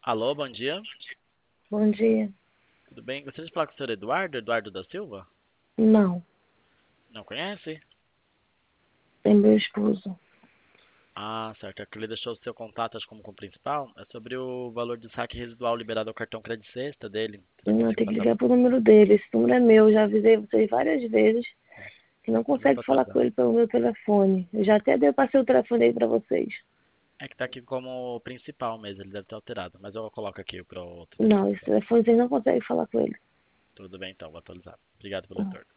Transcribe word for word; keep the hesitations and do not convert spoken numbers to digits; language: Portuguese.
Alô, bom dia. Bom dia. Tudo bem? Gostaria de falar com o senhor Eduardo, Eduardo da Silva? Não, Não conhece? é meu esposo. Ah, certo. É que ele deixou o seu contato, acho como com o principal. É sobre o valor de saque residual liberado ao cartão crédito sexta dele. Você Eu conseguiu tenho que passar? ligar pro número dele. Esse número é meu. Já avisei vocês várias vezes que não Não consegue tá falar com atualizado. ele pelo meu telefone. Eu já até dei, passei o telefone aí pra vocês. É que tá aqui como principal mesmo, ele deve ter alterado. Mas eu coloco aqui para outro Não, esse telefone. telefone vocês não conseguem falar com ele. Tudo bem então, vou atualizar. Obrigado pelo retorno.